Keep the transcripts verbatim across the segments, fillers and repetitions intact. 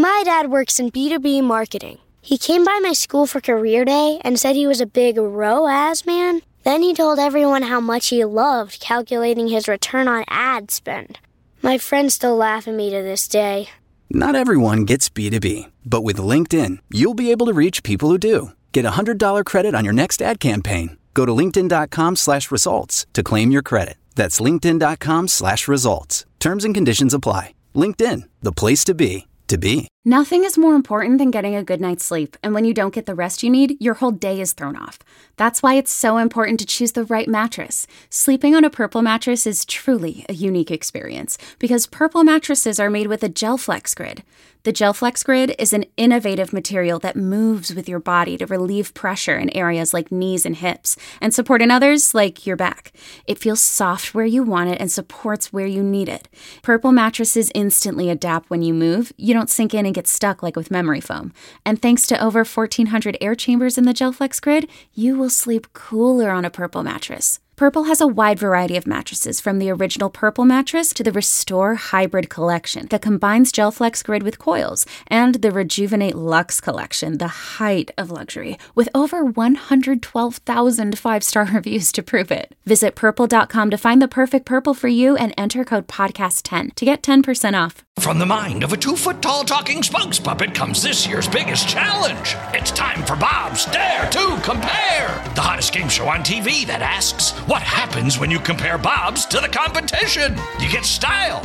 My dad works in B two B marketing. He came by my school for career day and said he was a big R O A S man. Then he told everyone how much he loved calculating his return on ad spend. My friends still laugh at me to this day. Not everyone gets B two B, but with LinkedIn, you'll be able to reach people who do. Get a one hundred dollars credit on your next ad campaign. Go to linkedin.com slash results to claim your credit. That's linkedin.com slash results. Terms and conditions apply. LinkedIn, the place to be, to be. Nothing is more important than getting a good night's sleep, and when you don't get the rest you need, your whole day is thrown off. That's why it's so important to choose the right mattress. Sleeping on a Purple mattress is truly a unique experience, because Purple mattresses are made with a GelFlex Grid. The GelFlex Grid is an innovative material that moves with your body to relieve pressure in areas like knees and hips, and support in others like your back. It feels soft where you want it and supports where you need it. Purple mattresses instantly adapt when you move. You don't sink in and get stuck like with memory foam. And thanks to over fourteen hundred air chambers in the GelFlex Grid, you will sleep cooler on a Purple mattress. Purple has a wide variety of mattresses, from the original Purple mattress to the Restore Hybrid collection that combines GelFlex Grid with coils, and the Rejuvenate Luxe collection, the height of luxury, with over one hundred twelve thousand five-star reviews to prove it. Visit purple dot com to find the perfect Purple for you and enter code podcast ten to get ten percent off. From the mind of a two-foot-tall talking spokes puppet comes this year's biggest challenge. It's time for Bob's Dare to Compare, the hottest game show on T V that asks, what happens when you compare Bob's to the competition? You get style.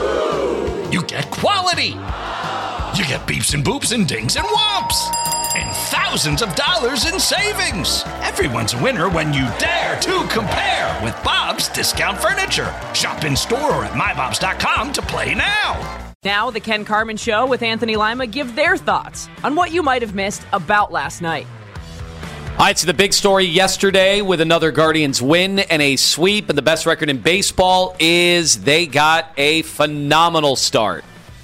You get quality. You get beeps and boops and dings and whomps. And thousands of dollars in savings. Everyone's a winner when you dare to compare with Bob's Discount Furniture. Shop in store or at my bobs dot com to play now. Now, the Ken Carman Show with Anthony Lima give their thoughts on what you might have missed about last night. All right, so the big story yesterday with another Guardians win and a sweep, and the best record in baseball is they got a phenomenal start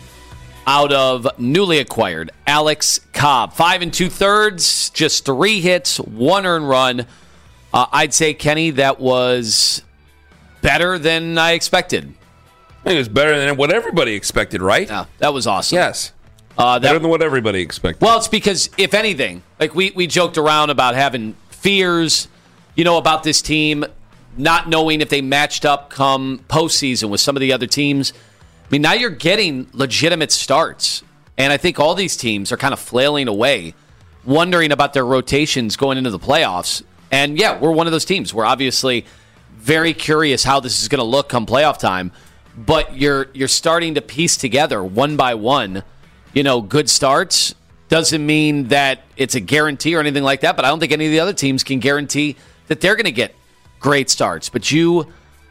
out of newly acquired Alex Cobb. Five and two-thirds, just three hits, one earned run. Uh, I'd say, Kenny, that was better than I expected. I think it was better than what everybody expected, right? Yeah, that was awesome. Yes. Uh, that, better than what everybody expected. Well, it's because, if anything, like we, we joked around about having fears, you know, about this team, not knowing if they matched up come postseason with some of the other teams. I mean, now you're getting legitimate starts, and I think all these teams are kind of flailing away, wondering about their rotations going into the playoffs. And, yeah, we're one of those teams. We're obviously very curious how this is going to look come playoff time, but you're you're starting to piece together one by one, you know, good starts. Doesn't mean that it's a guarantee or anything like that, but I don't think any of the other teams can guarantee that they're going to get great starts. But you,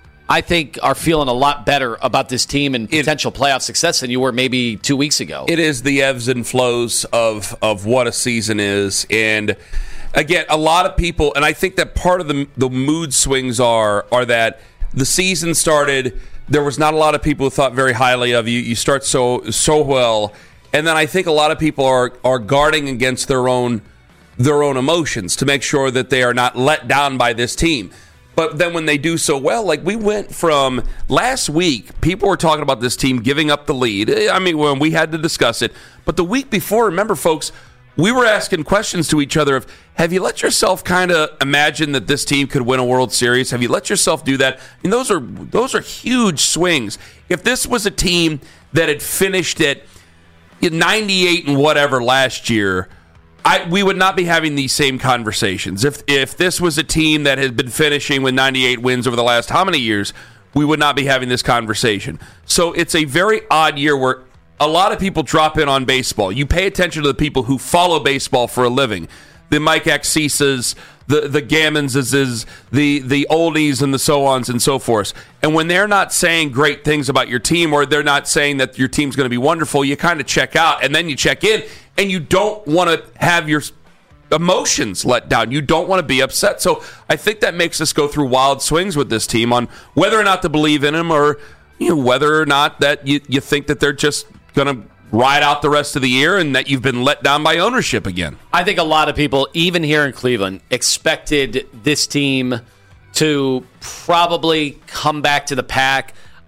I think, are feeling a lot better about this team and potential it, playoff success than you were maybe two weeks ago. It is the ebbs and flows of, of what a season is. And, again, a lot of people, and I think that part of the, the mood swings are are that the season started, there was not a lot of people who thought very highly of you. You start so so well. And then I think a lot of people are are guarding against their own their own emotions to make sure that they are not let down by this team. But then when they do so well, like we went from last week, people were talking about this team giving up the lead. I mean, when we had to discuss it. But the week before, remember, folks, we were asking questions to each other of, have you let yourself kind of imagine that this team could win a World Series? Have you let yourself do that? And those are those are huge swings. If this was a team that had finished at ninety-eight and whatever last year, I, we would not be having these same conversations. If if this was a team that has been finishing with ninety-eight wins over the last how many years, we would not be having this conversation. So it's a very odd year where a lot of people drop in on baseball. You pay attention to the people who follow baseball for a living. The Mike Axisas, the the Gammonses, the the oldies, and the so-ons and so forth. And when they're not saying great things about your team, or they're not saying that your team's going to be wonderful, you kind of check out, and then you check in, and you don't want to have your emotions let down. You don't want to be upset. So I think that makes us go through wild swings with this team on whether or not to believe in them, or you know whether or not that you, you think that they're just going to ride out the rest of the year and that you've been let down by ownership again. I think a lot of people, even here in Cleveland, expected this team to probably come back to the pack.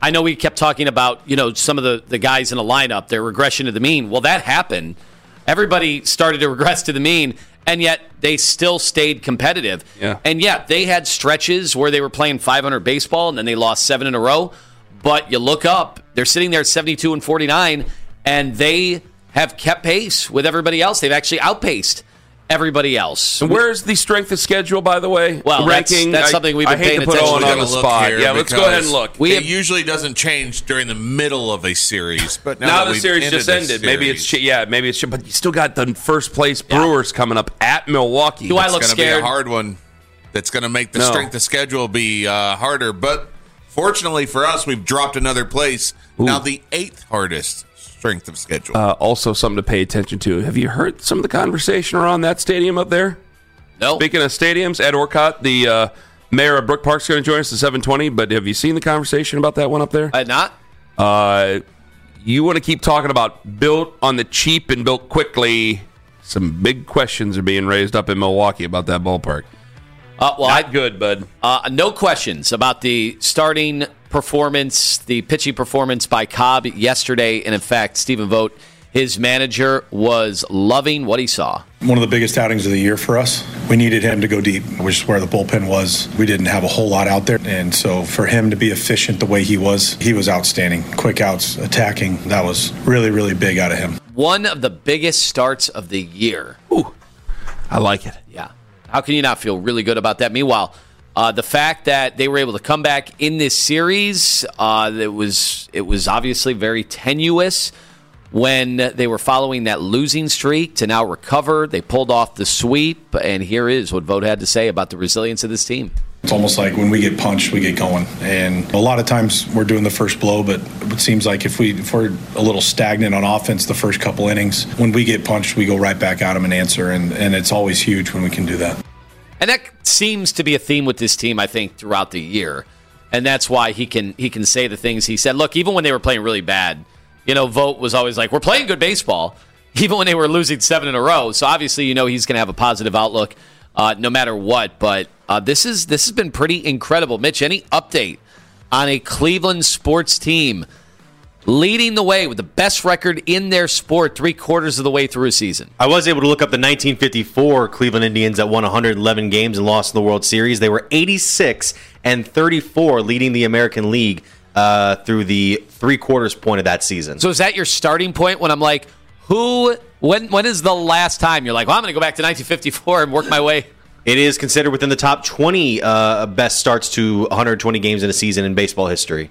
I know we kept talking about, you know, some of the, the guys in the lineup, their regression to the mean. Well, that happened. Everybody started to regress to the mean, and yet they still stayed competitive. Yeah. And, yeah, they had stretches where they were playing five hundred baseball, and then they lost seven in a row. But you look up, they're sitting there at seventy-two and forty-nine, and they have kept pace with everybody else. They've actually outpaced everybody else. And where's the strength of schedule, by the way? Well, the ranking. that's, that's I, something we've been I hate paying to put attention Owen to. on the spot. Yeah, let's go ahead and look. We We it have, usually doesn't change during the middle of a series, but now, now that the we've series ended just the ended. series, Maybe it's ch- yeah, maybe it's ch- but you still got the first place Brewers yeah. coming up at Milwaukee. Do I it's look gonna scared? Be a hard one. That's going to make the No. strength of schedule be uh, harder. But fortunately for us, we've dropped another place. Ooh. Now the eighth hardest strength of schedule. Uh, also, something to pay attention to. Have you heard some of the conversation around that stadium up there? No. Speaking of stadiums, Ed Orcutt, the uh, mayor of Brook Park, is going to join us at seven twenty. But have you seen the conversation about that one up there? I had not. Uh, you want to keep talking about built on the cheap and built quickly. Some big questions are being raised up in Milwaukee about that ballpark. Uh, well, Not I, good, bud. Uh, no questions about the starting performance, the pitching performance by Cobb yesterday. And in fact, Stephen Vogt, his manager, was loving what he saw. One of the biggest outings of the year for us. We needed him to go deep, which is where the bullpen was. We didn't have a whole lot out there. And so for him to be efficient the way he was, he was outstanding. Quick outs, attacking, that was really, really big out of him. One of the biggest starts of the year. Ooh, I like it. Yeah. How can you not feel really good about that? Meanwhile, uh, the fact that they were able to come back in this series, uh, it was it was obviously very tenuous when they were following that losing streak to now recover. They pulled off the sweep, and here is what Vogt had to say about the resilience of this team. It's almost like when we get punched, we get going. And a lot of times we're doing the first blow, but it seems like if, we, if we're a little stagnant on offense the first couple innings, when we get punched, we go right back at them and answer, and, and it's always huge when we can do that. And that seems to be a theme with this team, I think, throughout the year. And that's why he can he can say the things he said. Look, even when they were playing really bad, you know, Vogt was always like, we're playing good baseball, even when they were losing seven in a row. So obviously, you know, he's going to have a positive outlook uh, no matter what. But uh, this is this has been pretty incredible. Mitch, any update on a Cleveland sports team leading the way with the best record in their sport three quarters of the way through a season? I was able to look up the nineteen fifty-four Cleveland Indians that won one hundred eleven games and lost in the World Series. They were eighty-six and thirty-four, leading the American League uh, through the three quarters point of that season. So is that your starting point when I'm like, who? When when is the last time you're like, well, I'm going to go back to nineteen fifty-four and work my way? It is considered within the top twenty uh, best starts to one hundred twenty games in a season in baseball history.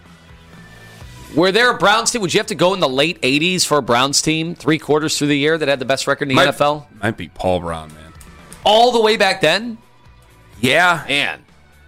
Were there a Browns team? Would you have to go in the late eighties for a Browns team, three quarters through the year, that had the best record in the might, N F L? Might be Paul Brown, man. All the way back then? Yeah. Man.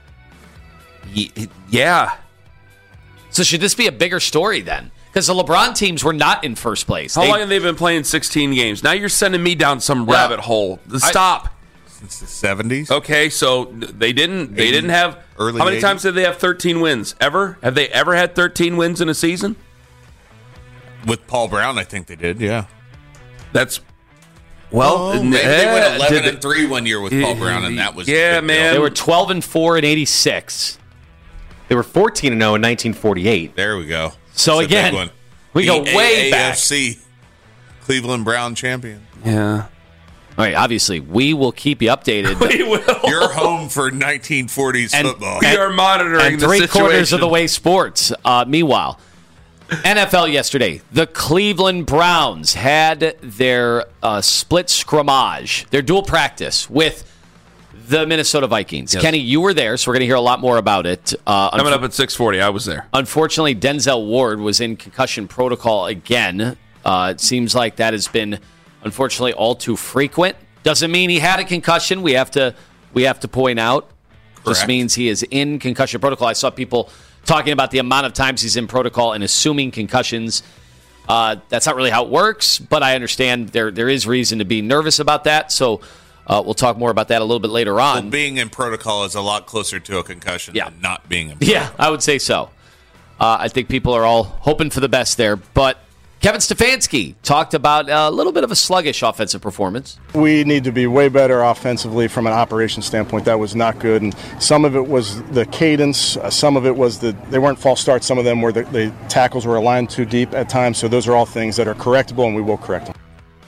Yeah. So should this be a bigger story then? Because the LeBron teams were not in first place. How they, long have they been playing sixteen games? Now you're sending me down some Yeah. rabbit hole. Stop. I, since the seventies. Okay, so they didn't they eighty, didn't have early how many eighties? times did they have thirteen wins? Ever? Have they ever had thirteen wins in a season? With Paul Brown, I think they did, yeah. That's well, Oh, maybe they eh, went eleven did and three one year with Paul Brown, and that was the yeah, big man. deal. they were twelve and four in eighty-six. They were fourteen and oh in nineteen forty-eight. There we go. So It's a big again, one. we go The way A back. A F C Cleveland Brown champion. Yeah. All right, obviously, we will keep you updated. We will. You're home for nineteen forties And- football. We are monitoring and the three situation. quarters of the way sports. Uh, meanwhile, N F L yesterday, the Cleveland Browns had their uh, split scrimmage, their dual practice with the Minnesota Vikings. Yes. Kenny, you were there, so we're going to hear a lot more about it. Uh, Coming unf- up at six forty, I was there. Unfortunately, Denzel Ward was in concussion protocol again. Uh, it seems like that has been, unfortunately, all too frequent. Doesn't mean he had a concussion. We have to we have to point out. Just Correct. means he is in concussion protocol. I saw people talking about the amount of times he's in protocol and assuming concussions. Uh, that's not really how it works, but I understand there there is reason to be nervous about that. So uh, we'll talk more about that a little bit later on. Well, being in protocol is a lot closer to a concussion Yeah. than not being in protocol. Yeah, I would say so. Uh, I think people are all hoping for the best there. But Kevin Stefanski talked about a little bit of a sluggish offensive performance. We need to be way better offensively from an operations standpoint. That was not good. And some of it was the cadence. Uh, some of it was the they weren't false starts. Some of them were the, the tackles were aligned too deep at times. So those are all things that are correctable, and we will correct them.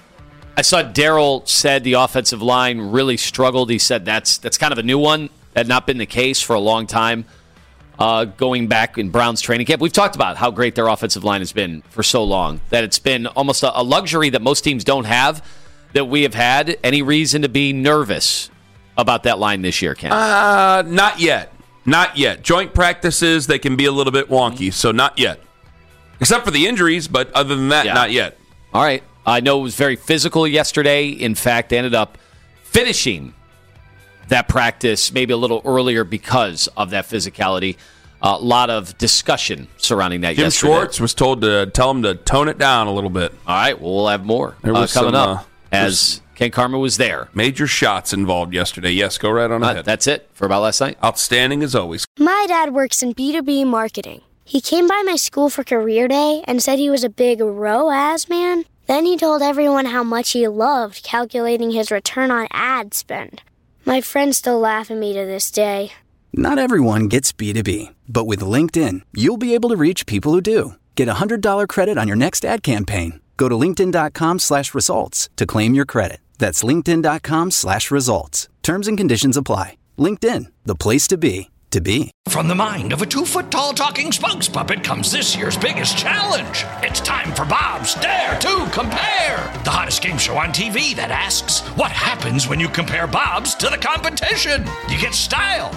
I saw Daryl said the offensive line really struggled. He said that's that's kind of a new one. That had not been the case for a long time. Uh, going back in Browns training camp, we've talked about how great their offensive line has been for so long, that it's been almost a, a luxury that most teams don't have, that we have had. Any reason to be nervous about that line this year, Ken? Uh, not yet. Not yet. Joint practices, they can be a little bit wonky, so not yet. Except for the injuries, but other than that, yeah. Not yet. All right. I know it was very physical yesterday. In fact, they ended up finishing that practice maybe a little earlier because of that physicality. A uh, lot of discussion surrounding that Jim yesterday. Schwartz was told to tell him to tone it down a little bit. All right, well, we'll have more there was uh, coming some, up uh, as Ken Karma was there. Major shots involved yesterday. Yes, go right on uh, ahead. That's it for About Last Night. Outstanding as always. My dad works in B two B marketing. He came by my school for career day and said he was a big R O A S man. Then he told everyone how much he loved calculating his return on ad spend. My friends still laugh at me to this day. Not everyone gets B two B, but with LinkedIn, you'll be able to reach people who do. Get a one hundred dollars credit on your next ad campaign. Go to linkedin.com slash results to claim your credit. That's linkedin.com slash results. Terms and conditions apply. LinkedIn, the place to be, to be. From the mind of a two-foot-tall talking spokes puppet comes this year's biggest challenge. It's time for Bob's Dare to Compare, the hottest game show on T V that asks, what happens when you compare Bob's to the competition? You get style.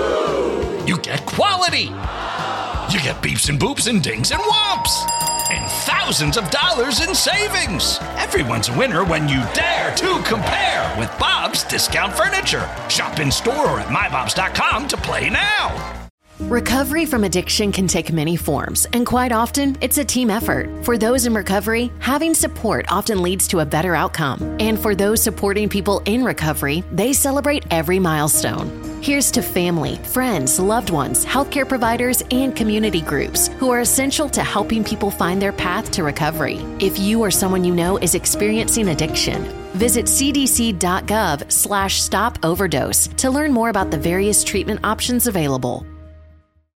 You get quality. You get beeps and boops and dings and whomps. And thousands of dollars in savings. Everyone's a winner when you dare to compare with Bob's Discount Furniture. Shop in store or at my bobs dot com to play now. Recovery from addiction can take many forms, and quite often, it's a team effort. For those in recovery, having support often leads to a better outcome. And for those supporting people in recovery, they celebrate every milestone. Here's to family, friends, loved ones, healthcare providers, and community groups who are essential to helping people find their path to recovery. If you or someone you know is experiencing addiction, visit cdc.gov slash stop overdose to learn more about the various treatment options available.